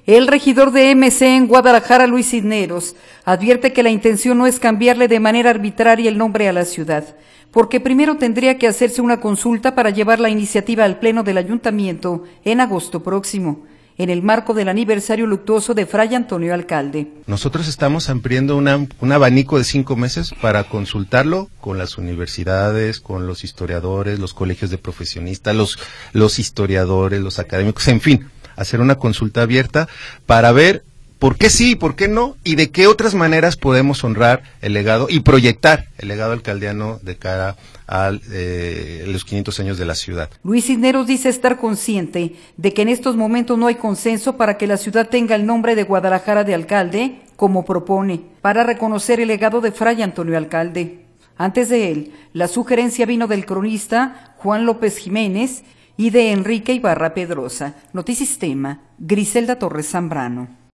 El regidor de MC en Guadalajara, Luis Cisneros, advierte que la intención no es cambiarle de manera arbitraria el nombre a la ciudad, porque primero tendría que hacerse una consulta para llevar la iniciativa al Pleno del Ayuntamiento en agosto próximo, en el marco del aniversario luctuoso de Fray Antonio Alcalde. Nosotros estamos ampliando un abanico de 5 meses para consultarlo con las universidades, con los historiadores, los colegios de profesionistas, los historiadores, los académicos, en fin, hacer una consulta abierta para ver por qué sí y por qué no, y de qué otras maneras podemos honrar el legado y proyectar el legado alcaldiano de cara a los 500 años de la ciudad. Luis Cisneros dice estar consciente de que en estos momentos no hay consenso para que la ciudad tenga el nombre de Guadalajara de alcalde, como propone, para reconocer el legado de Fray Antonio Alcalde. Antes de él, la sugerencia vino del cronista Juan López Jiménez y de Enrique Ibarra Pedrosa. Notisistema, Griselda Torres Zambrano.